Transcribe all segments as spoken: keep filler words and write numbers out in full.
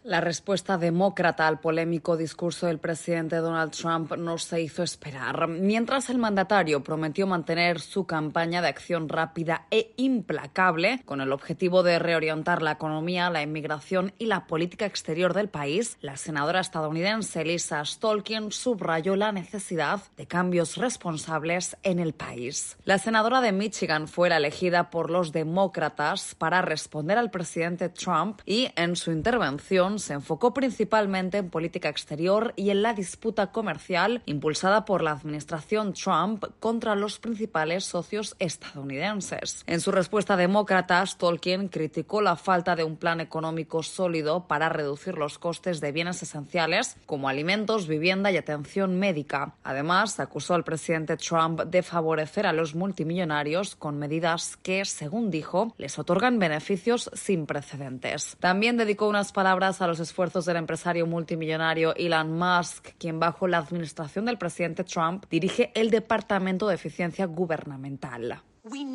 La respuesta demócrata al polémico discurso del presidente Donald Trump no se hizo esperar. Mientras el mandatario prometió mantener su campaña de acción rápida e implacable con el objetivo de reorientar la economía, la inmigración y la política exterior del país, la senadora estadounidense Lisa Stolkin subrayó la necesidad de cambios responsables en el país. La senadora de Michigan fue la elegida por los demócratas para responder al presidente Trump y en su intervención se enfocó principalmente en política exterior y en la disputa comercial impulsada por la administración Trump contra los principales socios estadounidenses. En su respuesta demócrata, Stolkin criticó la falta de un plan económico sólido para reducir los costes de bienes esenciales como alimentos, vivienda y atención médica. Además, acusó al presidente Trump de favorecer a los multimillonarios con medidas que, según dijo, les otorgan beneficios sin precedentes. También dedicó unas palabras a los esfuerzos del empresario multimillonario Elon Musk, quien bajo la administración del presidente Trump dirige el Departamento de Eficiencia Gubernamental.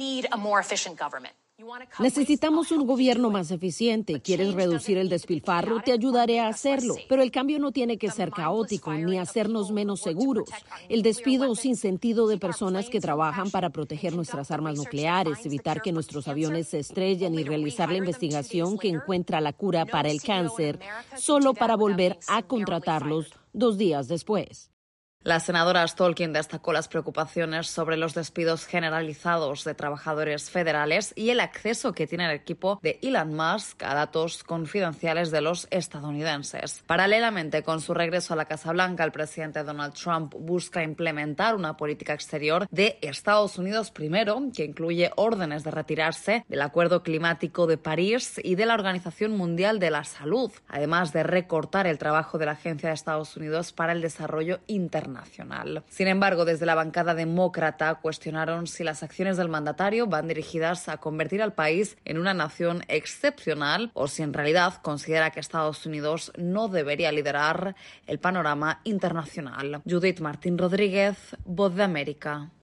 Necesitamos un gobierno más eficiente. ¿Quieres reducir el despilfarro? Te ayudaré a hacerlo. Pero el cambio no tiene que ser caótico ni hacernos menos seguros. El despido sin sentido de personas que trabajan para proteger nuestras armas nucleares, evitar que nuestros aviones se estrellen y realizar la investigación que encuentra la cura para el cáncer, solo para volver a contratarlos dos días después. La senadora Stolkin destacó las preocupaciones sobre los despidos generalizados de trabajadores federales y el acceso que tiene el equipo de Elon Musk a datos confidenciales de los estadounidenses. Paralelamente con su regreso a la Casa Blanca, el presidente Donald Trump busca implementar una política exterior de Estados Unidos primero, que incluye órdenes de retirarse del Acuerdo Climático de París y de la Organización Mundial de la Salud, además de recortar el trabajo de la Agencia de Estados Unidos para el Desarrollo Internacional. Nacional. Sin embargo, desde la bancada demócrata cuestionaron si las acciones del mandatario van dirigidas a convertir al país en una nación excepcional o si en realidad considera que Estados Unidos no debería liderar el panorama internacional. Judith Martín Rodríguez, Voz de América.